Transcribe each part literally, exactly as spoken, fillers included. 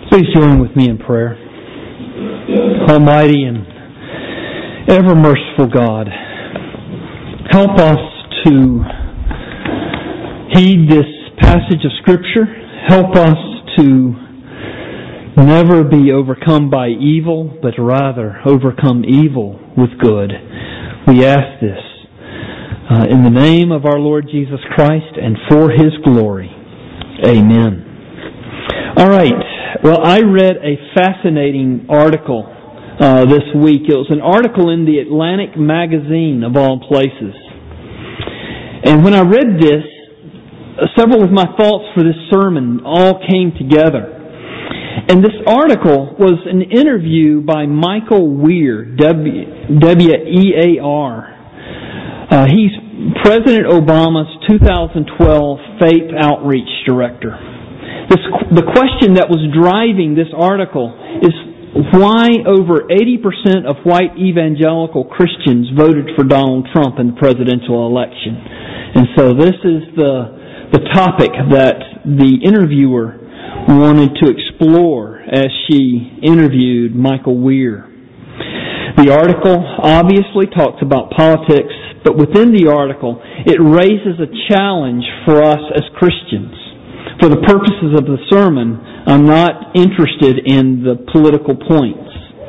Please join with me in prayer. Almighty and ever merciful God, help us to heed this passage of Scripture. Help us to never be overcome by evil, but rather overcome evil with good. We ask this uh, in the name of our Lord Jesus Christ and for His glory. Amen. All right. Well, I read a fascinating article uh, this week. It was an article in the Atlantic magazine, of all places. And when I read this, several of my thoughts for this sermon all came together. And this article was an interview by Michael Wear, W E A R. Uh, he's President Obama's two thousand twelve Faith Outreach Director. This, the question that was driving this article is why over eighty percent of white evangelical Christians voted for Donald Trump in the presidential election. And so this is the, the topic that the interviewer wanted to explore as she interviewed Michael Wear. The article obviously talks about politics, but within the article it raises a challenge for us as Christians. For the purposes of the sermon, I'm not interested in the political points.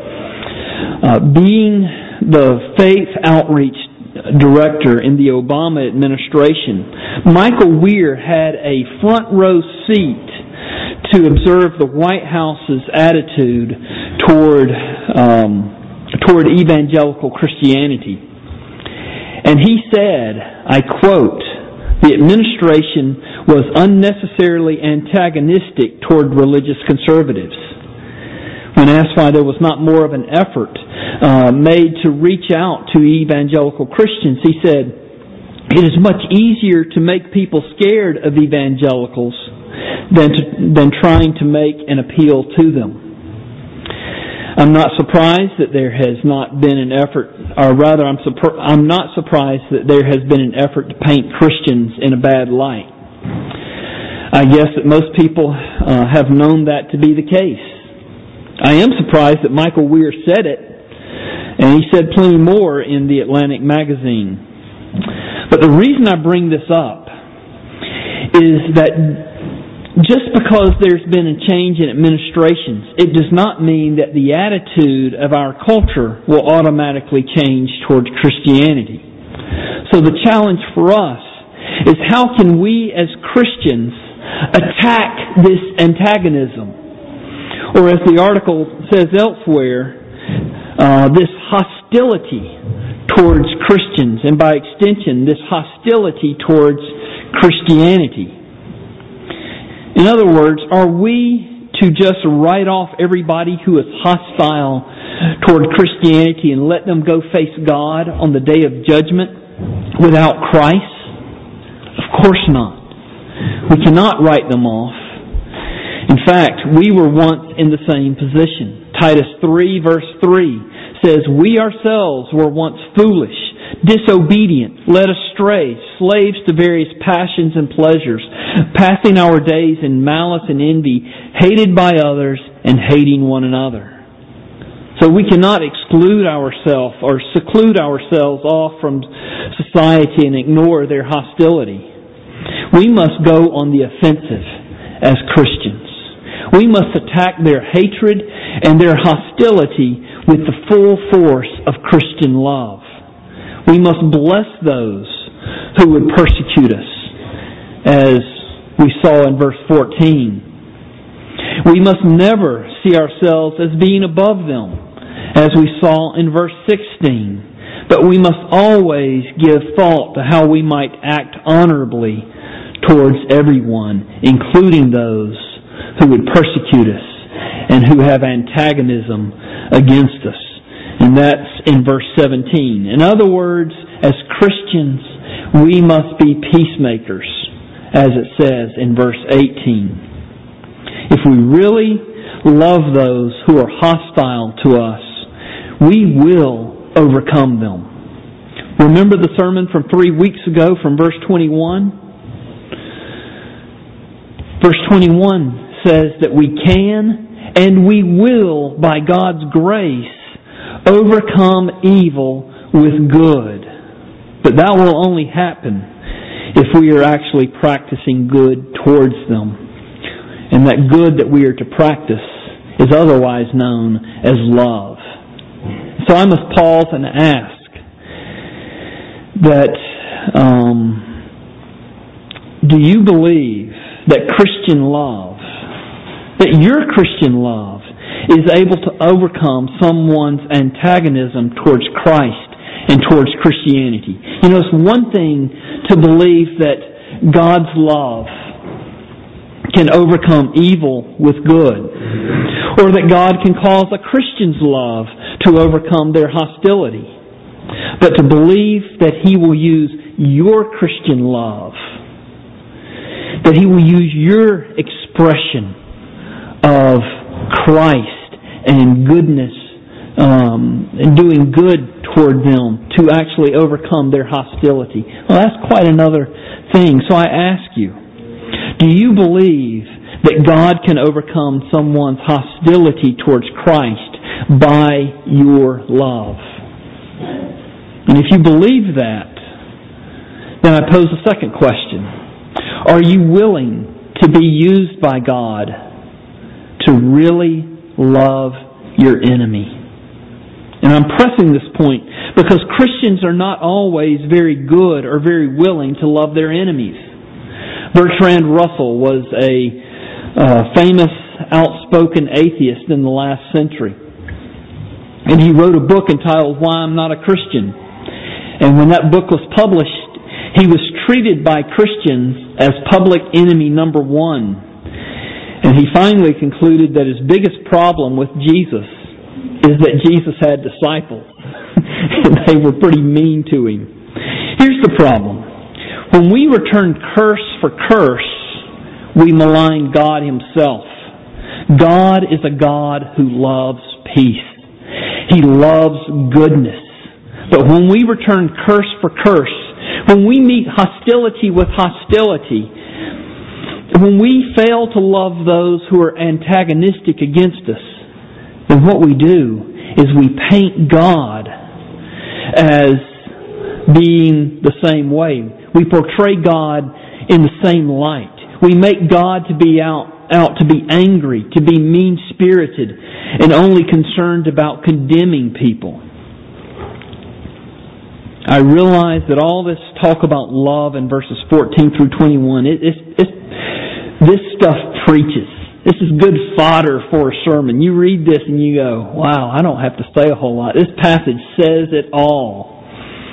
Uh, being the Faith Outreach Director in the Obama administration, Michael Wear had a front row seat to observe the White House's attitude toward um, toward evangelical Christianity. And he said, I quote, "The administration was unnecessarily antagonistic toward religious conservatives." When asked why there was not more of an effort uh, made to reach out to evangelical Christians, he said, "It is much easier to make people scared of evangelicals than to, than trying to make an appeal to them." I'm not surprised that there has not been an effort, or rather I'm, surpri- I'm not surprised that there has been an effort to paint Christians in a bad light. I guess that most people uh, have known that to be the case. I am surprised that Michael Wear said it, and he said plenty more in the Atlantic magazine. But the reason I bring this up is that just because there's been a change in administrations, it does not mean that the attitude of our culture will automatically change towards Christianity. So the challenge for us is how can we as Christians attack this antagonism? Or as the article says elsewhere, uh, this hostility towards Christians, and by extension, this hostility towards Christianity. In other words, are we to just write off everybody who is hostile toward Christianity and let them go face God on the day of judgment without Christ? Of course not. We cannot write them off. In fact, we were once in the same position. Titus three verse three says, "We ourselves were once foolish, disobedient, led astray, slaves to various passions and pleasures, passing our days in malice and envy, hated by others and hating one another." So we cannot exclude ourselves or seclude ourselves off from society and ignore their hostility. We must go on the offensive as Christians. We must attack their hatred and their hostility with the full force of Christian love. We must bless those who would persecute us, as we saw in verse fourteen. We must never see ourselves as being above them, as we saw in verse sixteen. But we must always give thought to how we might act honorably towards everyone, including those who would persecute us and who have antagonism against us. And that's in verse seventeen. In other words, as Christians, we must be peacemakers, as it says in verse eighteen. If we really love those who are hostile to us, we will overcome them. Remember the sermon from three weeks ago from verse twenty-one? Verse twenty-one says that we can and we will, by God's grace, overcome evil with good. But that will only happen if we are actually practicing good towards them. And that good that we are to practice is otherwise known as love. So I must pause and ask that, um, do you believe that Christian love, that your Christian love, is able to overcome someone's antagonism towards Christ and towards Christianity? You know, it's one thing to believe that God's love can overcome evil with good, or that God can cause a Christian's love to overcome their hostility. But to believe that He will use your Christian love, that He will use your expression of Christ and goodness, um, and doing good toward them to actually overcome their hostility. Well, that's quite another thing. So I ask you, do you believe that God can overcome someone's hostility towards Christ by your love? And if you believe that, then I pose a second question. Are you willing to be used by God to really love your enemy? And I'm pressing this point because Christians are not always very good or very willing to love their enemies. Bertrand Russell was a uh, famous, outspoken atheist in the last century. And he wrote a book entitled Why I'm Not a Christian. And when that book was published, he was treated by Christians as public enemy number one. And he finally concluded that his biggest problem with Jesus is that Jesus had disciples. And they were pretty mean to him. Here's the problem. When we return curse for curse, we malign God Himself. God is a God who loves peace. He loves goodness. But when we return curse for curse, when we meet hostility with hostility, when we fail to love those who are antagonistic against us, then what we do is we paint God as being the same way. We portray God in the same light. We make God to be out, out to be angry, to be mean-spirited, and only concerned about condemning people. I realize that all this talk about love in verses fourteen through twenty-one, it, it's, it's, this stuff preaches. This is good fodder for a sermon. You read this and you go, wow, I don't have to say a whole lot. This passage says it all.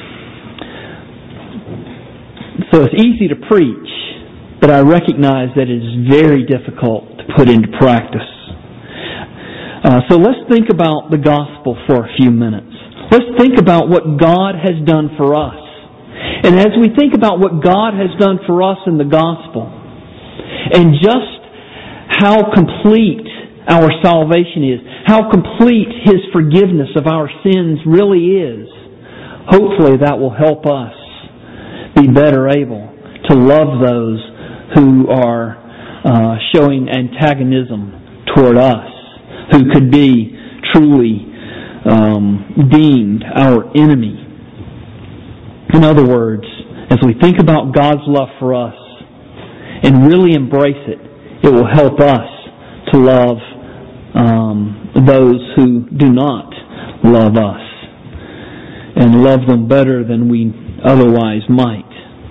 So it's easy to preach, but I recognize that it is very difficult to put into practice. Uh, so let's think about the gospel for a few minutes. Let's think about what God has done for us. And as we think about what God has done for us in the gospel, and just how complete our salvation is, how complete His forgiveness of our sins really is, hopefully that will help us be better able to love those who are uh, showing antagonism toward us, who could be truly um, deemed our enemy. In other words, as we think about God's love for us and really embrace it, it will help us to love um, those who do not love us and love them better than we otherwise might.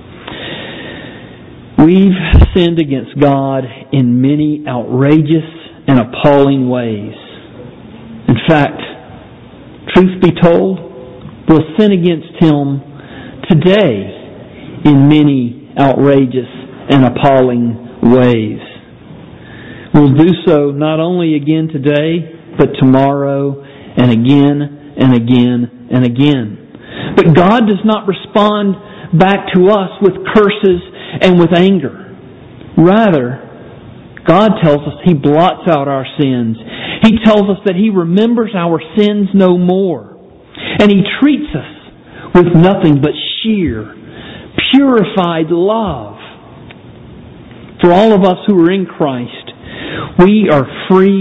We've sinned against God in many outrageous and appalling ways. In fact, truth be told, we'll sin against Him today in many outrageous and appalling ways. We'll do so not only again today, but tomorrow and again and again and again. But God does not respond back to us with curses and with anger. Rather, God tells us He blots out our sins. He tells us that He remembers our sins no more. And He treats us with nothing but sheer, purified love. For all of us who are in Christ, we are free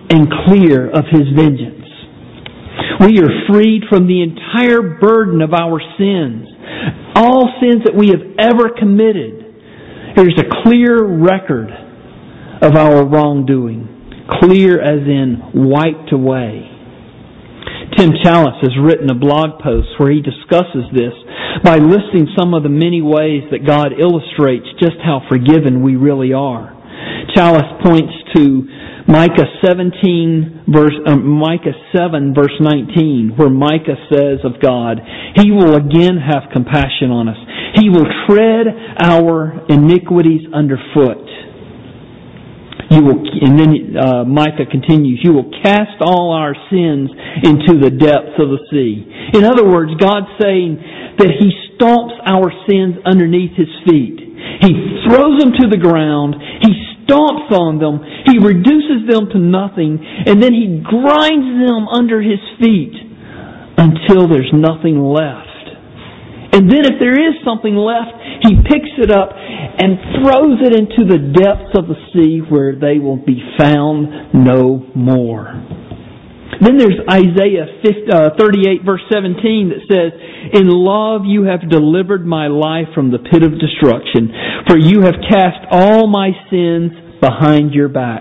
and clear of His vengeance. We are freed from the entire burden of our sins. All sins that we have ever committed. There's a clear record of our wrongdoing. Clear as in wiped away. Tim Challis has written a blog post where he discusses this by listing some of the many ways that God illustrates just how forgiven we really are. Challis points to Micah seventeen verse uh, Micah seven verse nineteen, where Micah says of God, He will again have compassion on us. He will tread our iniquities underfoot. You will, and then uh, Micah continues, You will cast all our sins into the depths of the sea. In other words, God's saying that He stomps our sins underneath His feet. He throws them to the ground. He stomps on them. He reduces them to nothing. And then He grinds them under His feet until there's nothing left. And then if there is something left, He picks it up and throws it into the depths of the sea where they will be found no more. Then there's Isaiah thirty-eight verse seventeen that says, In love you have delivered my life from the pit of destruction, for you have cast all my sins behind your back.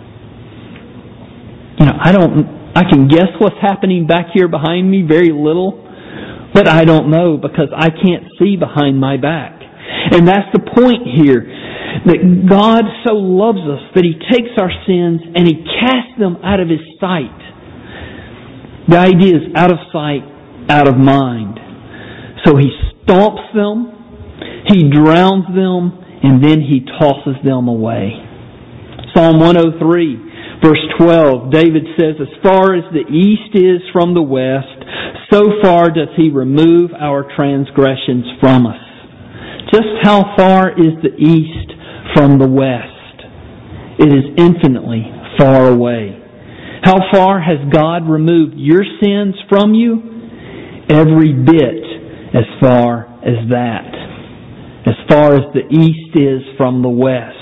You know, I don't, I can guess what's happening back here behind me, very little. But I don't know because I can't see behind my back. And that's the point here. That God so loves us that He takes our sins and He casts them out of His sight. The idea is out of sight, out of mind. So He stomps them, He drowns them, and then He tosses them away. Psalm one oh three verse twelve, David says, As far as the east is from the west, so far does He remove our transgressions from us. Just how far is the east from the west? It is infinitely far away. How far has God removed your sins from you? Every bit as far as that. As far as the east is from the west.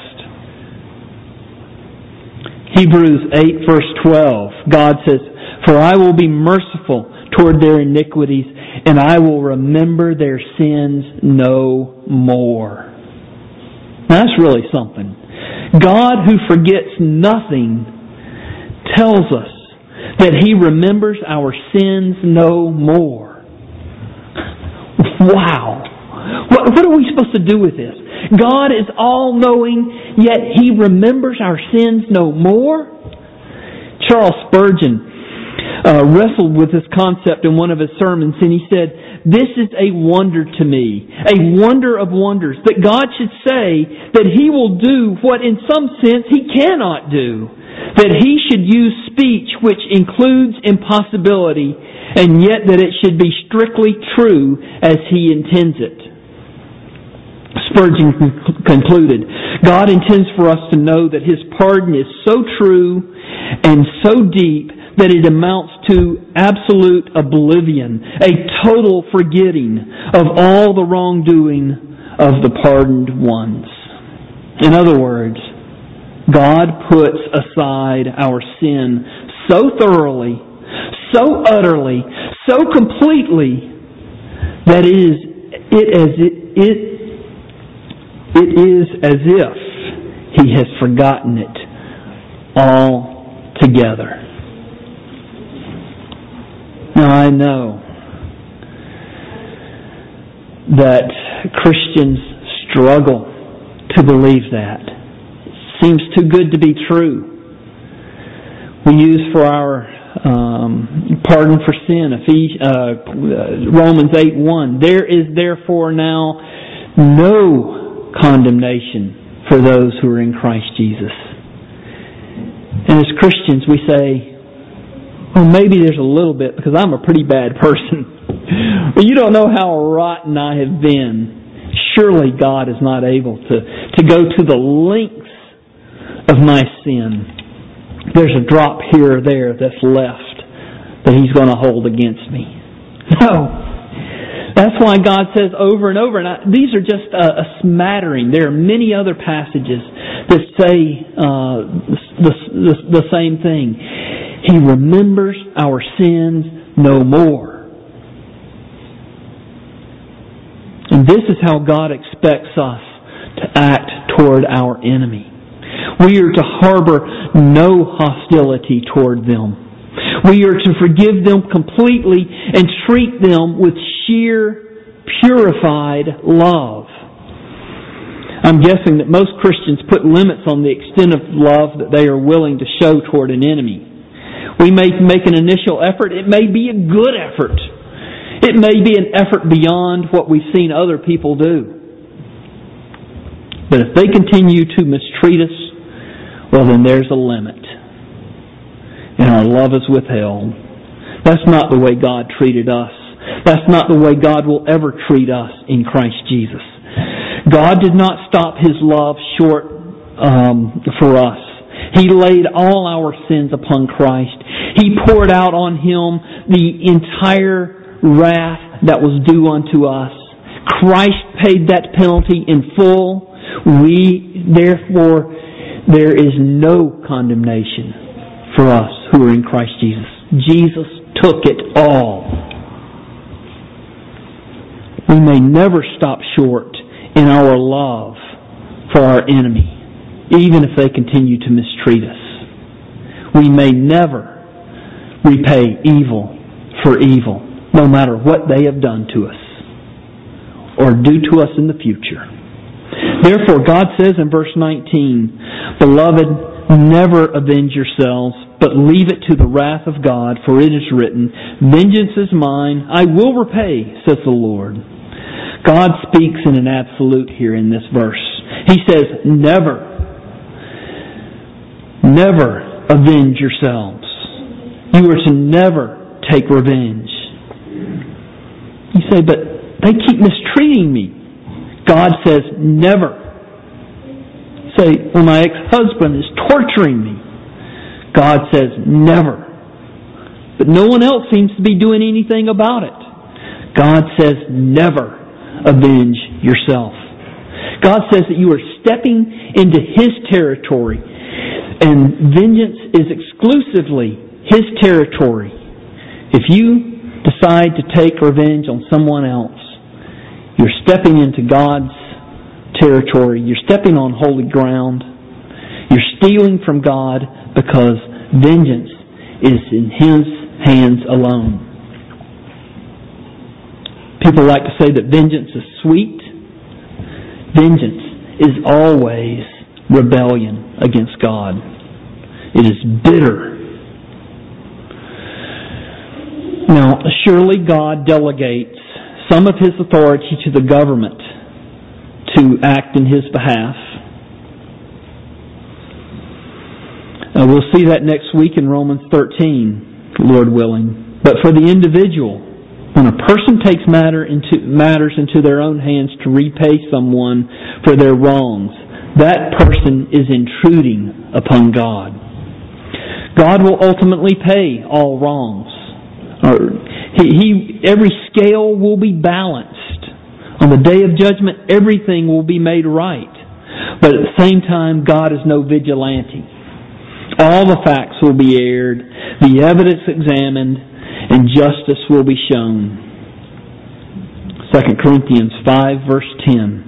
Hebrews eight verse twelve, God says, For I will be merciful toward their iniquities, and I will remember their sins no more. Now, that's really something. God, who forgets nothing, tells us that He remembers our sins no more. Wow! What, what are we supposed to do with this? God is all-knowing, yet He remembers our sins no more? Charles Spurgeon Uh, wrestled with this concept in one of his sermons, and he said, This is a wonder to me, a wonder of wonders, that God should say that He will do what in some sense He cannot do, that He should use speech which includes impossibility, and yet that it should be strictly true as He intends it. Spurgeon concluded, God intends for us to know that His pardon is so true and so deep that it amounts to absolute oblivion, a total forgetting of all the wrongdoing of the pardoned ones. In other words, God puts aside our sin so thoroughly, so utterly, so completely, that it is, it, as it, it, it is as if He has forgotten it altogether. Now, I know that Christians struggle to believe that. It seems too good to be true. We use for our um, pardon for sin, Ephesians, uh, Romans eight one. There is therefore now no condemnation for those who are in Christ Jesus. And as Christians, we say, well, maybe there's a little bit because I'm a pretty bad person. But you don't know how rotten I have been. Surely God is not able to, to go to the lengths of my sin. There's a drop here or there that's left that He's going to hold against me. No. That's why God says over and over, and I, these are just a, a smattering. There are many other passages that say uh, the, the, the same thing. He remembers our sins no more. And this is how God expects us to act toward our enemy. We are to harbor no hostility toward them. We are to forgive them completely and treat them with sheer, purified love. I'm guessing that most Christians put limits on the extent of love that they are willing to show toward an enemy. We may make an initial effort. It may be a good effort. It may be an effort beyond what we've seen other people do. But if they continue to mistreat us, well, then there's a limit. And our love is withheld. That's not the way God treated us. That's not the way God will ever treat us in Christ Jesus. God did not stop His love short um, for us. He laid all our sins upon Christ. He poured out on Him the entire wrath that was due unto us. Christ paid that penalty in full. We, therefore, there is no condemnation for us who are in Christ Jesus. Jesus took it all. We may never stop short in our love for our enemy, even if they continue to mistreat us. We may never repay evil for evil, no matter what they have done to us or do to us in the future. Therefore, God says in verse nineteen, Beloved, never avenge yourselves, but leave it to the wrath of God, for it is written, Vengeance is mine, I will repay, says the Lord. God speaks in an absolute here in this verse. He says, never, never avenge yourselves. You are to never take revenge. You say, but they keep mistreating me. God says, never. Say, well, my ex-husband is torturing me. God says, never. But no one else seems to be doing anything about it. God says, never avenge yourself. God says that you are stepping into His territory, and vengeance is exclusively His territory. If you decide to take revenge on someone else, you're stepping into God's territory. You're stepping on holy ground. You're stealing from God because vengeance is in His hands alone. People like to say that vengeance is sweet. Vengeance is always rebellion against God. It is bitter. Now, surely God delegates some of His authority to the government to act in His behalf. Uh, we'll see that next week in Romans thirteen, Lord willing. But for the individual, when a person takes matter into, matters into their own hands to repay someone for their wrongs, that person is intruding upon God. God will ultimately pay all wrongs. Or he, he, every scale will be balanced. On the day of judgment, everything will be made right. But at the same time, God is no vigilante. All the facts will be aired, the evidence examined, and justice will be shown. Second Corinthians five, verse ten.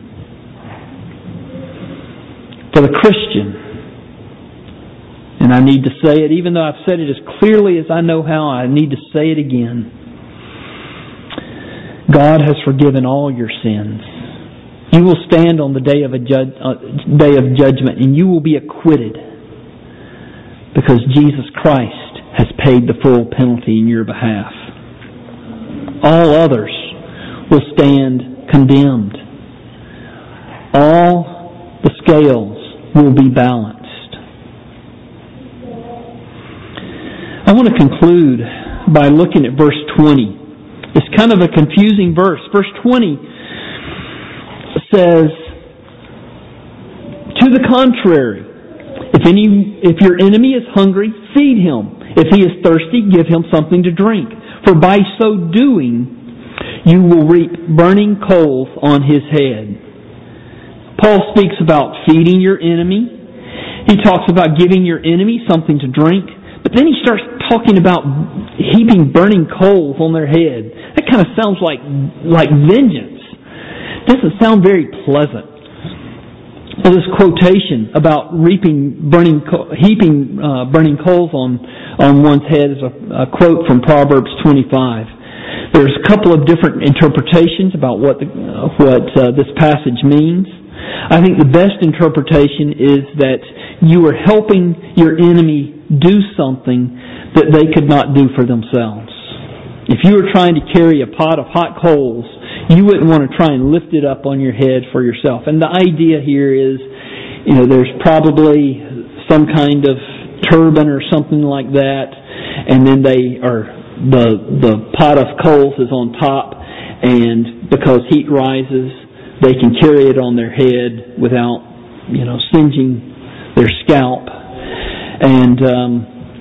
For the Christian, and I need to say it, even though I've said it as clearly as I know how, I need to say it again. God has forgiven all your sins. You will stand on the day of a judge, uh, day of judgment, and you will be acquitted because Jesus Christ has paid the full penalty in your behalf. All others will stand condemned. All the scales will be balanced. I want to conclude by looking at verse twenty. It's kind of a confusing verse. Verse twenty says, to the contrary, if any, if your enemy is hungry, feed him. If he is thirsty, give him something to drink. For by so doing, you will reap burning coals on his head. Paul speaks about feeding your enemy. He talks about giving your enemy something to drink, but then he starts talking about heaping burning coals on their head. That kind of sounds like like vengeance. Doesn't sound very pleasant. Well, this quotation about reaping burning, heaping uh, burning coals on on one's head is a, a quote from Proverbs twenty-five. There's a couple of different interpretations about what the, uh, what uh, this passage means. I think the best interpretation is that you are helping your enemy do something that they could not do for themselves. If you were trying to carry a pot of hot coals, you wouldn't want to try and lift it up on your head for yourself. And the idea here is, you know, there's probably some kind of turban or something like that, and then they are the the pot of coals is on top, and because heat rises, they can carry it on their head without, you know, singeing their scalp. And um,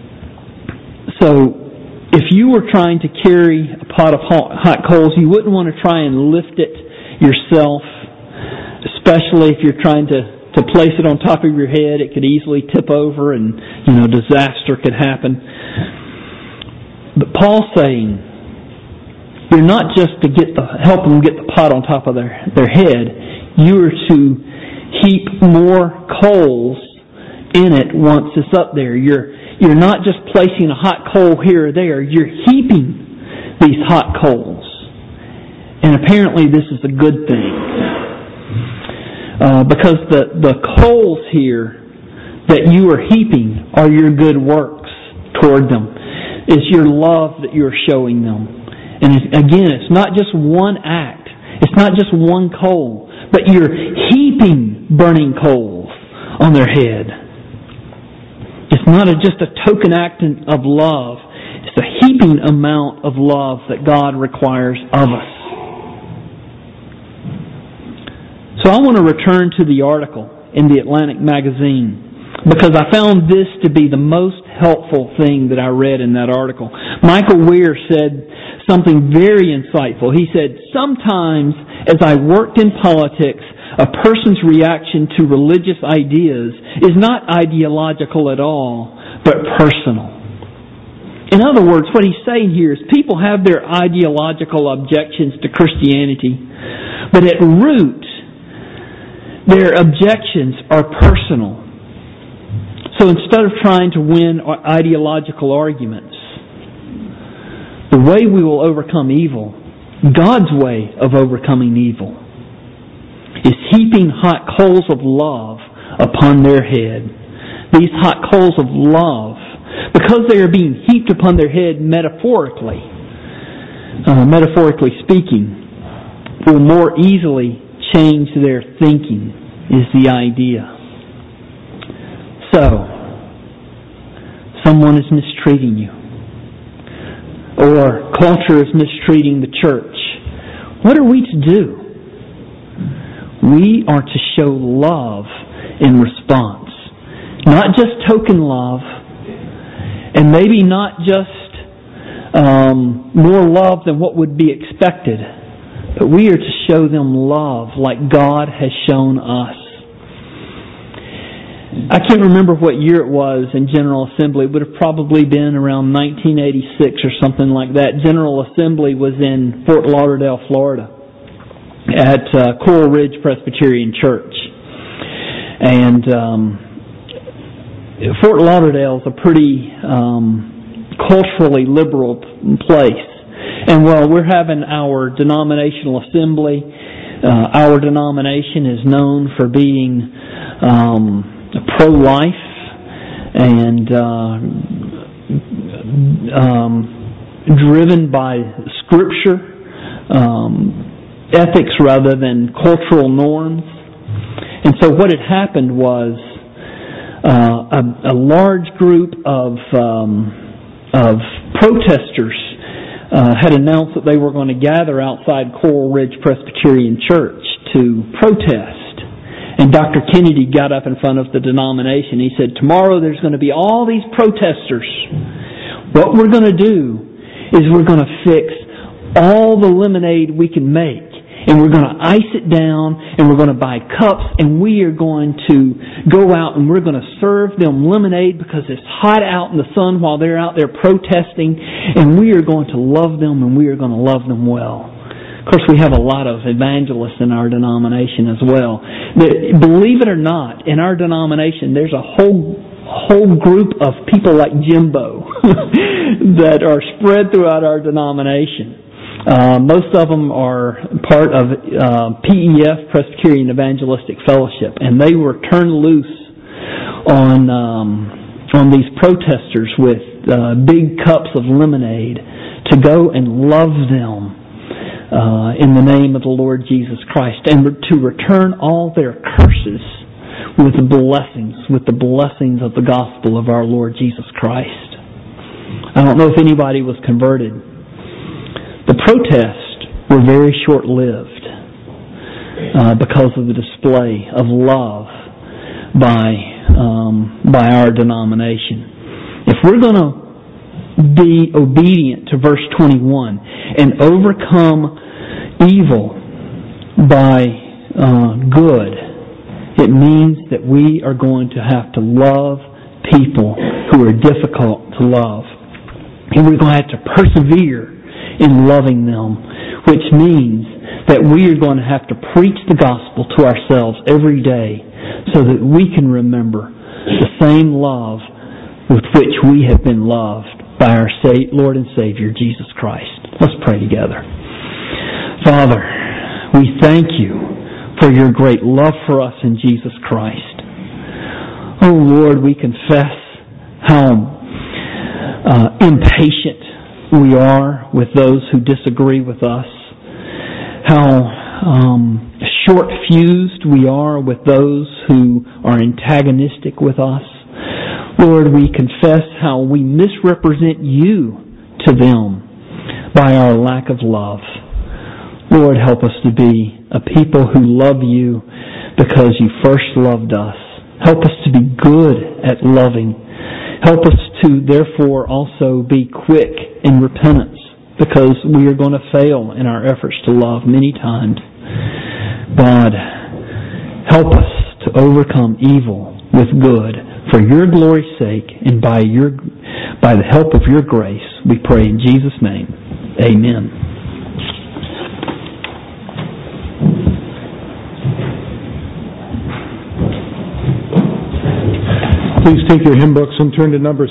so if you were trying to carry a pot of hot coals, you wouldn't want to try and lift it yourself, especially if you're trying to, to place it on top of your head. It could easily tip over and, you know, disaster could happen. But Paul's saying, you're not just to get the, help them get the pot on top of their, their head. You are to heap more coals in it once it's up there. You're You're not just placing a hot coal here or there. You're heaping these hot coals. And apparently this is a good thing. Uh, because the, the coals here that you are heaping are your good works toward them. It's your love that you're showing them. And it's, again, it's not just one act. It's not just one coal. But you're heaping burning coals on their head. It's not a, just a token act of love. It's a heaping amount of love that God requires of us. So I want to return to the article in the Atlantic magazine because I found this to be the most helpful thing that I read in that article. Michael Weir said something very insightful. He said, sometimes as I worked in politics, a person's reaction to religious ideas is not ideological at all, but personal. In other words, what he's saying here is people have their ideological objections to Christianity, but at root, their objections are personal. So instead of trying to win ideological arguments, the way we will overcome evil, God's way of overcoming evil, is heaping hot coals of love upon their head. These hot coals of love, because they are being heaped upon their head metaphorically, uh, metaphorically speaking, will more easily change their thinking, is the idea. So, someone is mistreating you, or culture is mistreating the church. What are we to do? We are to show love in response. Not just token love, and maybe not just um, more love than what would be expected, but we are to show them love like God has shown us. I can't remember what year it was in General Assembly. It would have probably been around nineteen eighty-six or something like that. General Assembly was in Fort Lauderdale, Florida, at uh, Coral Ridge Presbyterian Church. And um, Fort Lauderdale is a pretty um, culturally liberal place. And while we're having our denominational assembly, uh, our denomination is known for being um, pro-life and uh, um, driven by Scripture, um, ethics rather than cultural norms. And so what had happened was uh, a, a large group of um, of protesters uh, had announced that they were going to gather outside Coral Ridge Presbyterian Church to protest. And Doctor Kennedy got up in front of the denomination. He said, tomorrow there's going to be all these protesters. What we're going to do is we're going to fix all the lemonade we can make. and we're going to ice it down, and we're going to buy cups, and we are going to go out and we're going to serve them lemonade because it's hot out in the sun while they're out there protesting, and we are going to love them, and we are going to love them well. Of course, we have a lot of evangelists in our denomination as well. But believe it or not, in our denomination, there's a whole whole group of people like Jimbo that are spread throughout our denomination. Uh, most of them are part of uh, P E F, Presbyterian Evangelistic Fellowship, and they were turned loose on um, on these protesters with uh, big cups of lemonade to go and love them uh, in the name of the Lord Jesus Christ, and to return all their curses with the blessings, with the blessings of the gospel of our Lord Jesus Christ. I don't know if anybody was converted. The protests were very short-lived uh, because of the display of love by um, by our denomination. If we're going to be obedient to verse twenty-one and overcome evil by uh, good, it means that we are going to have to love people who are difficult to love. And we're going to have to persevere in loving them, which means that we are going to have to preach the gospel to ourselves every day so that we can remember the same love with which we have been loved by our Lord and Savior, Jesus Christ. Let's pray together. Father, we thank you for your great love for us in Jesus Christ. Oh Lord, we confess how uh, impatient we are with those who disagree with us, how um, short-fused we are with those who are antagonistic with us. Lord, we confess how we misrepresent you to them by our lack of love. Lord, help us to be a people who love you because you first loved us. Help us to be good at loving. Help us to, therefore, also be quick in repentance because we are going to fail in our efforts to love many times. God, help us to overcome evil with good for your glory's sake and by your by the help of your grace. We pray in Jesus' name. Amen. Please take your hymn books and turn to number